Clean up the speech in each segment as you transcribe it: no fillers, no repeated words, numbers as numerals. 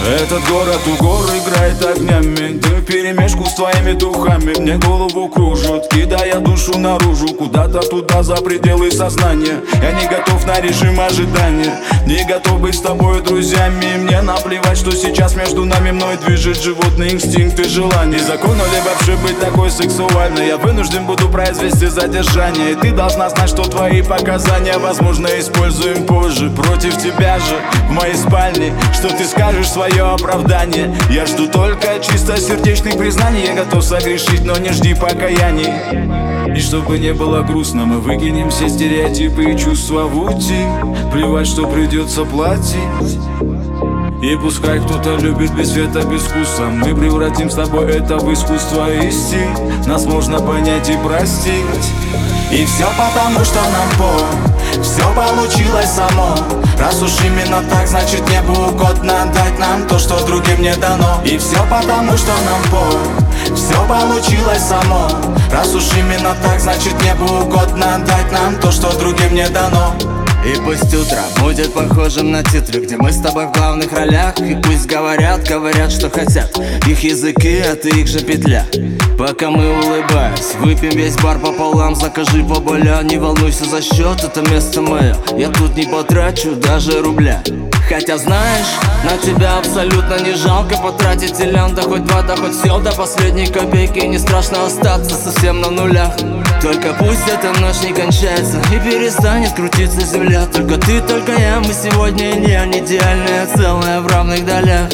Этот город у гор играет огнями, ты вперемешку с твоими духами. Мне голову кружит, кидая душу наружу, куда-то туда, за пределы сознания. Я не готов на режим ожидания, не готов быть с тобой друзьями. Мне наплевать, что сейчас между нами, мной движет животный инстинкт и желание. Закону ли вообще быть такой сексуальной? Я вынужден буду произвести задержание, и ты должна знать, что твои показания, возможно, используем позже против тебя же в моей спальне. Что ты скажешь свое оправдание? Я жду только чистосердечных признаний. Я готов согрешить, но не жди покаяний. И чтобы не было грустно, мы выкинем все стереотипы и чувства в утиль. Плевать, что придется платить. И пускай кто-то любит без света, без вкуса, мы превратим с тобой это в искусство и стиль. Нас можно понять и простить. И все потому, что нам все получилось само. Раз уж именно так, значит небу угодно дать нам то, что другим не дано. И все потому, что нам все получилось само. Раз уж именно так, значит небу угодно дать нам то, что другим не дано. И пусть утро будет похожим на титры, где мы с тобой в главных ролях. И пусть говорят, что хотят, их языки, это их же петля. Пока мы, улыбаясь, выпьем весь бар пополам, закажи поболя. Не волнуйся за счет, это место мое, я тут не потрачу даже рубля. Хотя знаешь, на тебя абсолютно не жалко потратить и лям, да хоть два, да хоть сел до последней копейки. Не страшно остаться совсем на нулях. Только пусть эта ночь не кончается и перестанет крутиться земля. Только ты, только я, мы сегодня не идеальное целое в равных долях.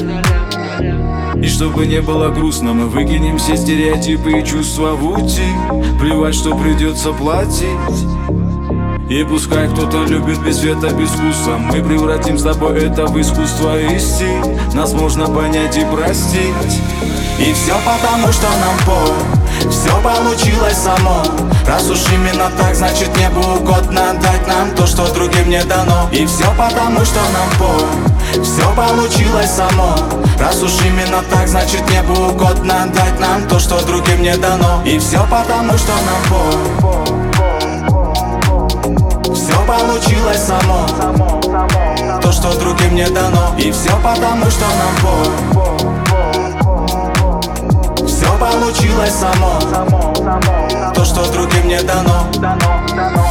И чтобы не было грустно, мы выкинем все стереотипы и чувства в утиль. Плевать, что придется платить. И пускай кто-то любит без света, без вкуса, мы превратим с тобой это в искусство и стиль. Нас можно понять и простить. И все потому, что нам все получилось само. Раз уж именно так, значит небу угодно дать нам то, что другим не дано. И все потому, что нам все получилось само. Раз уж именно так, значит небу угодно дать нам то, что другим не дано. И все потому, что нам все получилось само. То, что другим не дано. И все потому, что нам все получилось само. То, что другим не дано.